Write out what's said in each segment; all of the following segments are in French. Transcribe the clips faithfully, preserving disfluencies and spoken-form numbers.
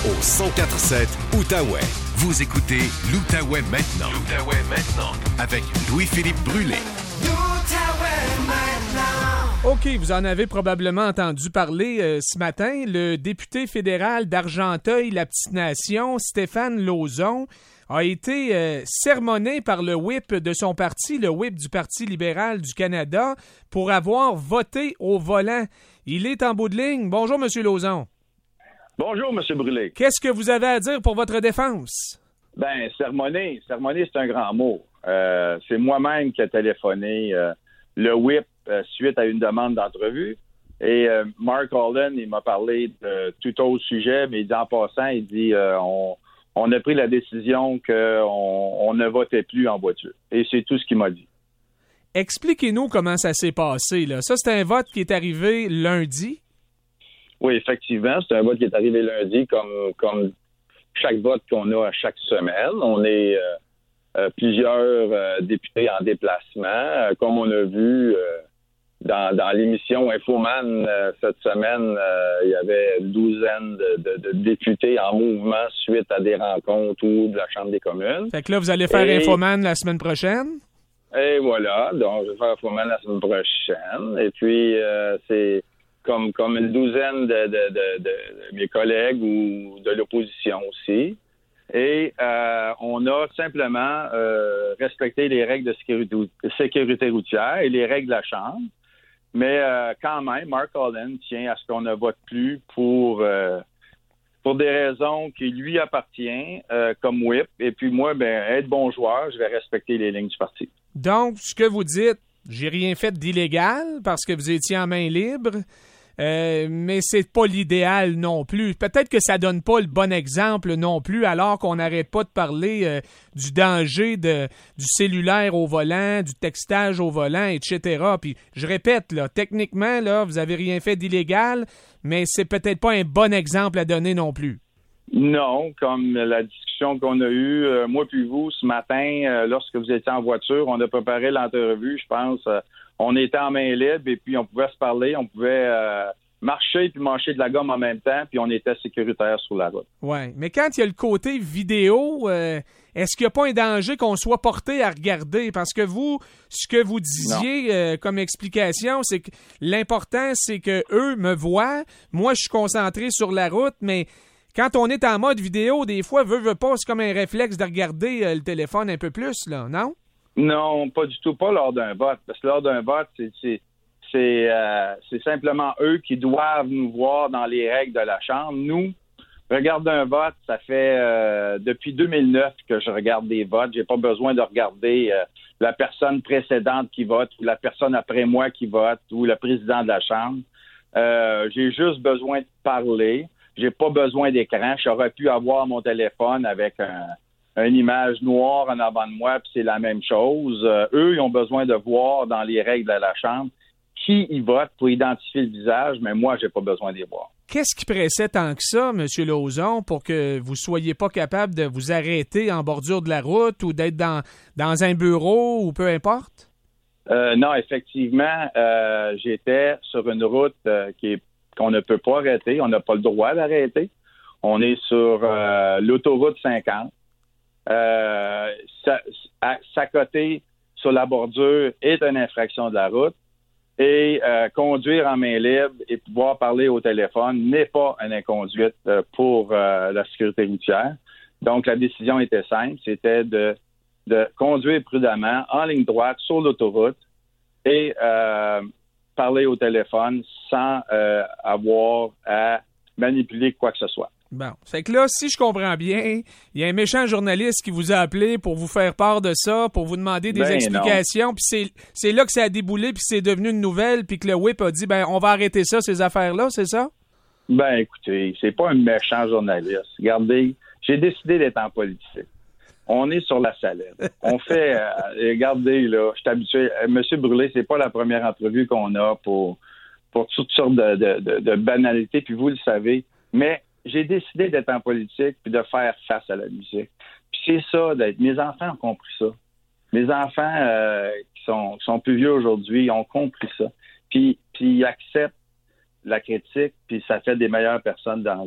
au cent quatre sept Outaouais. Vous écoutez l'Outaouais maintenant. L'Outaouais maintenant. Avec Louis-Philippe Brûlé. L'Outaouais maintenant. OK, vous en avez probablement entendu parler euh, ce matin. Le député fédéral d'Argenteuil-la-Petite-Nation, Stéphane Lauzon, a été euh, sermonné par le whip de son parti, le whip du Parti libéral du Canada, pour avoir voté au volant. Il est en bout de ligne. Bonjour, M. Lauzon. Bonjour, M. Brûlé. Qu'est-ce que vous avez à dire pour votre défense? Ben, sermonner, sermonner, c'est un grand mot. Euh, c'est moi-même qui ai téléphoné euh, le whip euh, suite à une demande d'entrevue. Et euh, Mark Holland, il m'a parlé de tout autre sujet, mais il dit en passant, il dit euh, on, on a pris la décision qu'on on ne votait plus en voiture. Et c'est tout ce qu'il m'a dit. Expliquez-nous comment ça s'est passé, là. Ça, c'est un vote qui est arrivé lundi. Oui, effectivement, c'est un vote qui est arrivé lundi, comme, comme chaque vote qu'on a à chaque semaine. On est euh, euh, plusieurs euh, députés en déplacement. Euh, comme on a vu euh, dans, dans l'émission Infoman euh, cette semaine, euh, il y avait une douzaine de, de, de députés en mouvement suite à des rencontres ou de la Chambre des communes. Fait que là, vous allez faire Et... Infoman la semaine prochaine? Et voilà, donc je vais faire Infoman la semaine prochaine. Et puis, euh, c'est... Comme, comme une douzaine de, de, de, de mes collègues ou de l'opposition aussi. Et euh, on a simplement euh, respecté les règles de sécurité, sécurité routière et les règles de la Chambre. Mais euh, quand même, Mark Holland tient à ce qu'on ne vote plus pour, euh, pour des raisons qui lui appartiennent euh, comme whip. Et puis moi, ben, être bon joueur, je vais respecter les lignes du parti. Donc, ce que vous dites, j'ai rien fait d'illégal parce que vous étiez en main libre. Euh, mais c'est pas l'idéal non plus. Peut-être que ça donne pas le bon exemple non plus, alors qu'on n'arrête pas de parler euh, du danger de, du cellulaire au volant, du textage au volant, et cetera. Puis je répète, là, techniquement, là, vous avez rien fait d'illégal, mais c'est peut-être pas un bon exemple à donner non plus. Non, comme la discussion qu'on a eue, euh, moi puis vous, ce matin, euh, lorsque vous étiez en voiture, on a préparé l'entrevue, je pense. Euh, on était en main libre et puis on pouvait se parler, on pouvait euh, marcher puis mâcher de la gomme en même temps, puis on était sécuritaire sur la route. Oui, mais quand il y a le côté vidéo, euh, est-ce qu'il n'y a pas un danger qu'on soit porté à regarder? Parce que vous, ce que vous disiez euh, comme explication, c'est que l'important, c'est que eux me voient, moi je suis concentré sur la route, mais quand on est en mode vidéo, des fois, veut, veut pas, c'est comme un réflexe de regarder euh, le téléphone un peu plus, là, non? Non, pas du tout, pas lors d'un vote. Parce que lors d'un vote, c'est, c'est, c'est, euh, c'est simplement eux qui doivent nous voir dans les règles de la Chambre. Nous, regarder un vote, ça fait euh, depuis deux mille neuf que je regarde des votes. J'ai pas besoin de regarder euh, la personne précédente qui vote ou la personne après moi qui vote ou le président de la Chambre. Euh, j'ai juste besoin de parler. J'ai pas besoin d'écran. J'aurais pu avoir mon téléphone avec un, une image noire en avant de moi, puis c'est la même chose. Euh, eux, ils ont besoin de voir dans les règles de la Chambre qui y vote pour identifier le visage, mais moi, j'ai pas besoin de les voir. Qu'est-ce qui pressait tant que ça, M. Lauzon, pour que vous soyez pas capable de vous arrêter en bordure de la route ou d'être dans, dans un bureau ou peu importe? Euh, non, effectivement, euh, j'étais sur une route euh, qui est qu'on ne peut pas arrêter. On n'a pas le droit d'arrêter. On est sur euh, l'autoroute cinquante. Euh, s'accoter sur la bordure est une infraction de la route. Et euh, conduire en main libre et pouvoir parler au téléphone n'est pas une inconduite euh, pour euh, la sécurité routière. Donc, la décision était simple. C'était de, de conduire prudemment en ligne droite sur l'autoroute et euh, parler au téléphone sans euh, avoir à manipuler quoi que ce soit. Bon. Fait que là, si je comprends bien, il y a un méchant journaliste qui vous a appelé pour vous faire part de ça, pour vous demander des ben explications, puis c'est, c'est là que ça a déboulé, puis c'est devenu une nouvelle, puis que le whip a dit, ben on va arrêter ça, ces affaires-là, c'est ça? Ben écoutez, c'est pas un méchant journaliste. Regardez, j'ai décidé d'être en politique. On est sur la salade. On fait, euh, regardez, là, je suis habitué. Euh, Monsieur Brûlé, c'est pas la première entrevue qu'on a pour, pour toutes sortes de, de, de, de banalités, puis vous le savez. Mais j'ai décidé d'être en politique puis de faire face à la musique. Puis c'est ça, d'être. Mes enfants ont compris ça. Mes enfants euh, qui sont, qui sont plus vieux aujourd'hui, ils ont compris ça. Puis, puis ils acceptent la critique, puis ça fait des meilleures personnes dans la vie.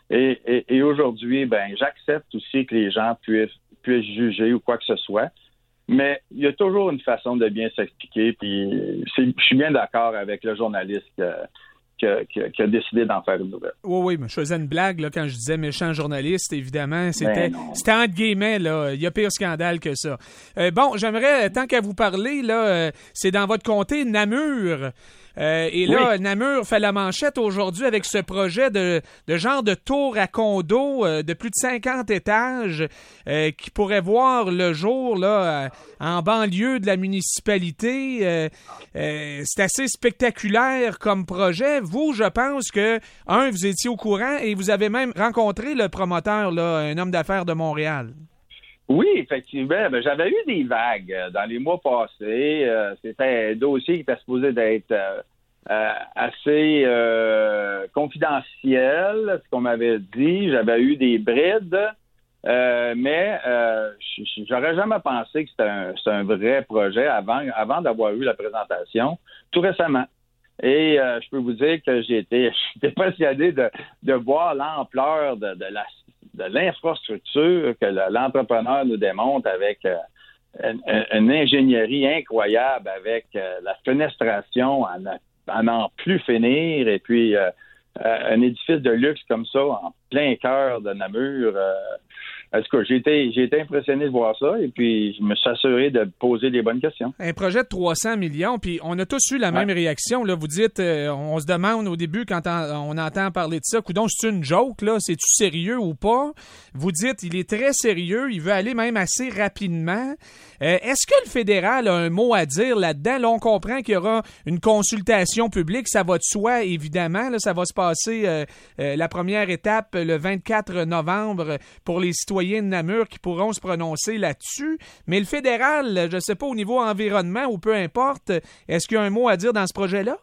Et, et, et aujourd'hui, ben j'accepte aussi que les gens puissent, puissent juger ou quoi que ce soit. Mais il y a toujours une façon de bien s'expliquer. Puis c'est, je suis bien d'accord avec le journaliste que, que, que, qui a décidé d'en faire une nouvelle. Oui, oui, mais je faisais une blague là, quand je disais méchant journaliste, évidemment. C'était, c'était entre guillemets, là. Il y a pire scandale que ça. Euh, bon, j'aimerais, tant qu'à vous parler, là, euh, c'est dans votre comté, Namur. Euh, et là, oui. Namur fait la manchette aujourd'hui avec ce projet de, de genre de tour à condo euh, de plus de cinquante étages euh, qui pourrait voir le jour là en banlieue de la municipalité. Euh, euh, c'est assez spectaculaire comme projet. Vous, je pense que, un, vous étiez au courant et vous avez même rencontré le promoteur, là, un homme d'affaires de Montréal. Oui, effectivement. Ben, j'avais eu des vagues dans les mois passés. Euh, c'était un dossier qui était supposé d'être euh, euh, assez euh, confidentiel, ce qu'on m'avait dit. J'avais eu des brides, euh, mais euh, j'aurais jamais pensé que c'était un, c'était un vrai projet avant, avant d'avoir eu la présentation tout récemment. Et euh, je peux vous dire que j'ai été, j'étais passionné de, de voir l'ampleur de, de la de l'infrastructure que l'entrepreneur nous démontre avec euh, une, une ingénierie incroyable, avec euh, la fenestration à n'en plus finir, et puis euh, euh, un édifice de luxe comme ça, en plein cœur de Namur. Euh, En tout cas, j'ai été, j'ai été impressionné de voir ça et puis je me suis assuré de poser les bonnes questions. Un projet de trois cents millions, puis on a tous eu la ouais. même réaction. Là. Vous dites, euh, on se demande au début quand on, on entend parler de ça, coudonc, c'est une joke, là, c'est-tu sérieux ou pas? Vous dites, il est très sérieux, il veut aller même assez rapidement. Euh, est-ce que le fédéral a un mot à dire là-dedans? Là, on comprend qu'il y aura une consultation publique, ça va de soi, évidemment. Là, ça va se passer euh, euh, la première étape le vingt-quatre novembre pour les citoyens de Namur qui pourront se prononcer là-dessus. Mais le fédéral, je ne sais pas, au niveau environnement ou peu importe, est-ce qu'il y a un mot à dire dans ce projet-là?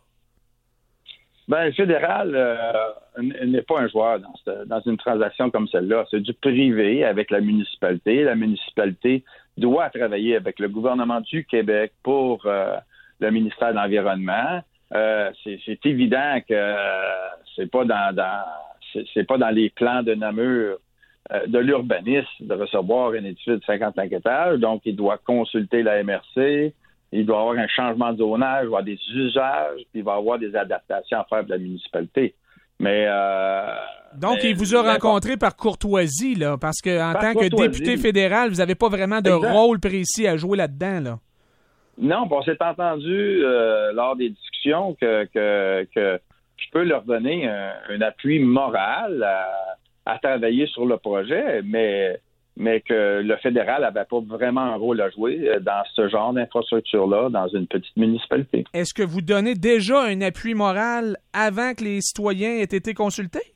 Ben, le fédéral euh, n'est pas un joueur dans, cette, dans une transaction comme celle-là. C'est du privé avec la municipalité. La municipalité doit travailler avec le gouvernement du Québec pour euh, le ministère de l'Environnement. Euh, c'est, c'est évident que euh, c'est pas dans, dans c'est, c'est pas dans les plans de Namur euh, de l'urbanisme de recevoir un édifice de cinquante-cinq étages. Donc, il doit consulter la M R C. Il doit y avoir un changement de zonage, il va y avoir des usages, puis il va y avoir des adaptations à faire de la municipalité. Mais euh, Donc, mais, il vous a rencontré par courtoisie, là, parce qu'en tant que député fédéral, vous n'avez pas vraiment de exact. Rôle précis à jouer là-dedans, là. Non, on s'est entendu euh, lors des discussions que, que, que je peux leur donner un, un appui moral à, à travailler sur le projet, mais... mais que le fédéral n'avait pas vraiment un rôle à jouer dans ce genre d'infrastructure-là, dans une petite municipalité. Est-ce que vous donnez déjà un appui moral avant que les citoyens aient été consultés?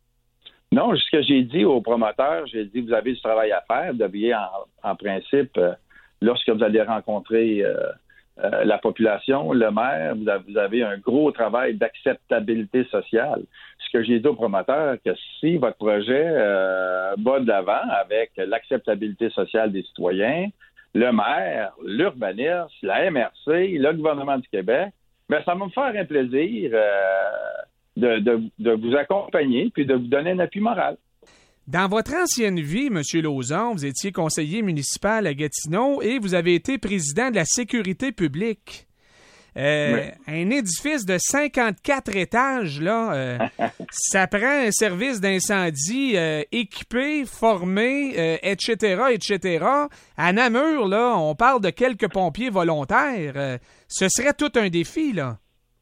Non, ce que j'ai dit aux promoteurs, j'ai dit, vous avez du travail à faire, vous deviez en, en principe, euh, lorsque vous allez rencontrer euh, euh, la population, le maire, vous avez, vous avez un gros travail d'acceptabilité sociale. Ce que j'ai dit aux promoteurs, que si votre projet euh, va de l'avant avec l'acceptabilité sociale des citoyens, le maire, l'urbanisme, la M R C, le gouvernement du Québec, bien, ça va me faire un plaisir euh, de, de, de vous accompagner puis de vous donner un appui moral. Dans votre ancienne vie, M. Lauzon, vous étiez conseiller municipal à Gatineau et vous avez été président de la sécurité publique. Euh, oui. Un édifice de cinquante-quatre étages, là, euh, ça prend un service d'incendie euh, équipé, formé, euh, et cetera, et cetera. À Namur, là, on parle de quelques pompiers volontaires. Euh, ce serait tout un défi, là.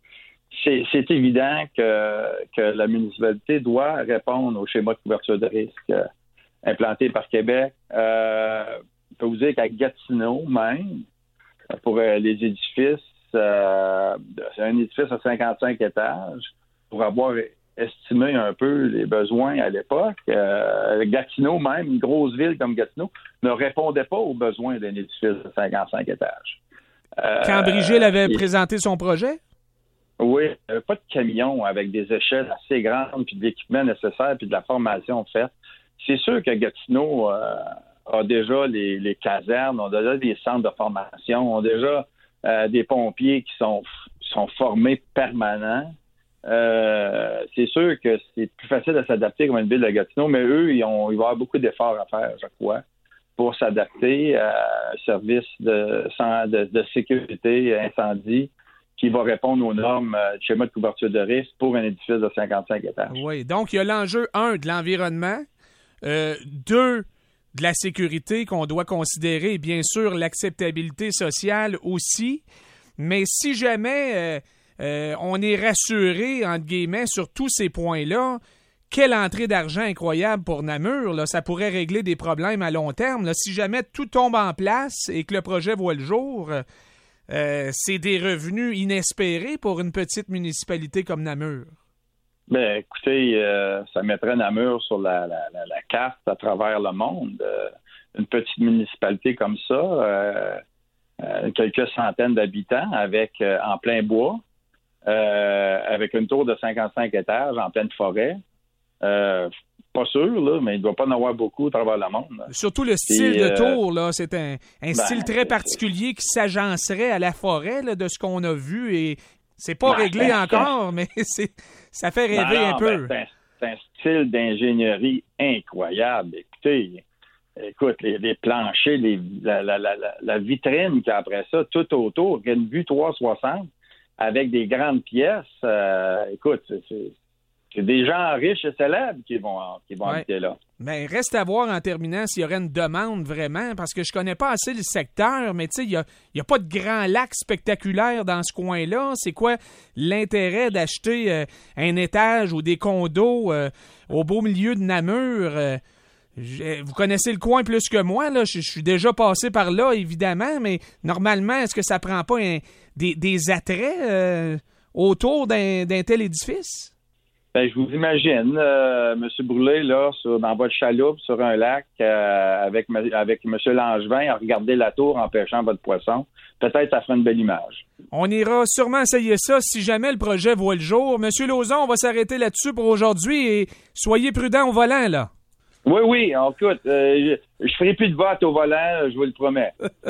C'est, c'est évident que, que la municipalité doit répondre au schéma de couverture de risque euh, implanté par Québec. Euh, je peux vous dire qu'à Gatineau, même, pour euh, les édifices, Euh, c'est un édifice à cinquante-cinq étages pour avoir estimé un peu les besoins à l'époque. Euh, Gatineau, même, une grosse ville comme Gatineau, ne répondait pas aux besoins d'un édifice de cinquante-cinq étages. Euh, Quand Brigitte avait et, présenté son projet? Oui, il n'y avait pas de camion avec des échelles assez grandes, puis de l'équipement nécessaire, puis de la formation faite. C'est sûr que Gatineau euh, a déjà les, les casernes, a déjà des centres de formation, ont déjà Euh, des pompiers qui sont, sont formés permanents. euh, c'est sûr que c'est plus facile de s'adapter comme une ville de Gatineau, mais eux, ils, ont, il va y avoir beaucoup d'efforts à faire, je crois, pour s'adapter à un service de, de, de sécurité incendie qui va répondre aux normes du schéma de couverture de risque pour un édifice de cinquante-cinq étages. Oui, donc il y a l'enjeu, un, de l'environnement, euh, deux, de la sécurité qu'on doit considérer, et bien sûr l'acceptabilité sociale aussi, mais si jamais euh, euh, on est rassuré, entre guillemets, sur tous ces points-là, quelle entrée d'argent incroyable pour Namur, là, ça pourrait régler des problèmes à long terme. Là, si jamais tout tombe en place et que le projet voit le jour... Euh, c'est des revenus inespérés pour une petite municipalité comme Namur. Bien, écoutez, euh, ça mettrait Namur sur la, la, la, la carte à travers le monde. Euh, une petite municipalité comme ça, euh, euh, quelques centaines d'habitants avec euh, en plein bois, euh, avec une tour de cinquante-cinq étages en pleine forêt. Euh, pas sûr, là, mais il ne doit pas en avoir beaucoup à travers le monde. Là. Surtout le style Et, de euh, tour, là, c'est un, un ben, style très particulier qui s'agencerait à la forêt, là, de ce qu'on a vu, et c'est pas ben, réglé ben, encore, mais c'est, ça fait rêver non, non, un peu. Ben, c'est, un, c'est un style d'ingénierie incroyable. Écoutez, écoute, les, les planchers, les, la, la, la, la vitrine qui après ça, tout autour, il y a une vue trois cent soixante avec des grandes pièces. Euh, écoute, c'est, c'est C'est des gens riches et célèbres qui vont, qui vont ouais. habiter là. Mais reste à voir en terminant s'il y aurait une demande vraiment, parce que je connais pas assez le secteur, mais tu sais, il n'y a, y a pas de grand lac spectaculaire dans ce coin-là. C'est quoi l'intérêt d'acheter euh, un étage ou des condos euh, au beau milieu de Namur? Euh, vous connaissez le coin plus que moi, là. Je suis déjà passé par là, évidemment, mais normalement, est-ce que ça prend pas un, des, des attraits euh, autour d'un, d'un tel édifice? Ben, je vous imagine, euh, M. Brûlé, là, sur, dans votre chaloupe, sur un lac, euh, avec, avec M. Langevin, à regarder la tour en pêchant votre poisson. Peut-être ça fera une belle image. On ira sûrement essayer ça si jamais le projet voit le jour. M. Lauzon, on va s'arrêter là-dessus pour aujourd'hui et soyez prudent au volant, là. Oui, oui, écoute, euh, je, je ferai plus de vote au volant, je vous le promets.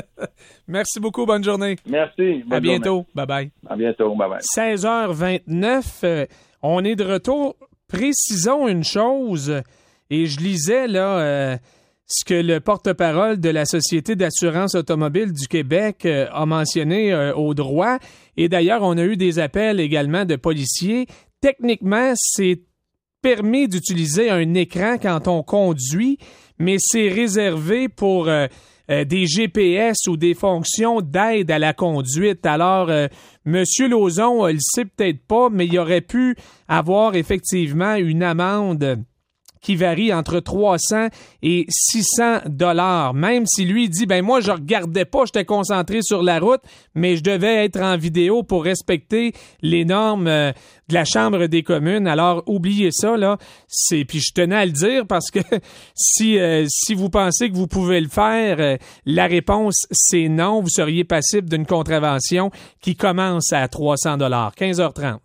Merci beaucoup, bonne journée. Merci. À bientôt, bye-bye. À bientôt, bye-bye. seize heures vingt-neuf, euh, on est de retour. Précisons une chose, et je lisais là euh, ce que le porte-parole de la Société d'assurance automobile du Québec euh, a mentionné euh, au droit, et d'ailleurs, on a eu des appels également de policiers. Techniquement, c'est permis d'utiliser un écran quand on conduit, mais c'est réservé pour euh, euh, des G P S ou des fonctions d'aide à la conduite. Alors, euh, M. Lauzon, euh, le sait peut-être pas, mais il aurait pu avoir effectivement une amende qui varie entre trois cents et six cents dollars. Même si lui dit, ben moi, je regardais pas, j'étais concentré sur la route, mais je devais être en vidéo pour respecter les normes euh, de la Chambre des communes. Alors, oubliez ça, là. C'est, puis je tenais à le dire parce que si, euh, si vous pensez que vous pouvez le faire, euh, la réponse, c'est non. Vous seriez passible d'une contravention qui commence à trois cents dollars. quinze heures trente.